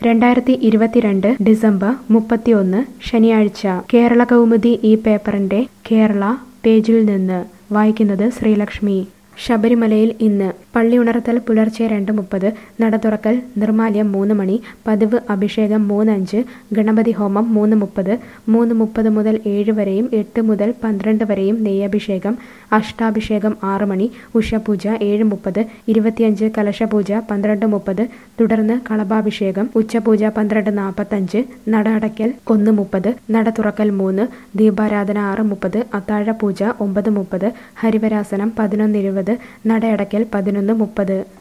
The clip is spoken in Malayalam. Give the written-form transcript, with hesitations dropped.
2022 ഡിസംബർ 31 ശനിയാഴ്ച കേരള കൗമുദി ഈ പേപ്പറിന്റെ കേരള പേജിൽ നിന്ന് വായിക്കുന്നത് ശ്രീലക്ഷ്മി. ശബരിമലയിൽ ഇന്ന് പള്ളി ഉണർത്തൽ പുലർച്ചെ 2:30, നട തുറക്കൽ നിർമാല്യം 3 മണി, പതിവ് അഭിഷേകം 3:05, ഗണപതി ഹോമം 3:30, 3:30 മുതൽ 7 വരെയും 8 മുതൽ 12 വരെയും നെയ്യഭിഷേകം, അഷ്ടാഭിഷേകം 6 മണി, ഉഷപൂജ 7:30, 25 കലശപൂജ 12:30, തുടർന്ന് കളഭാഭിഷേകം, ഉച്ചപൂജ 12:45, നട അടയ്ക്കൽ 1:30, നട തുറക്കൽ 3, ദീപാരാധന 6:30, അത്താഴപൂജ 9:30, ഹരിവരാസനം 11:20, നടയടയ്ക്കൽ 11:30.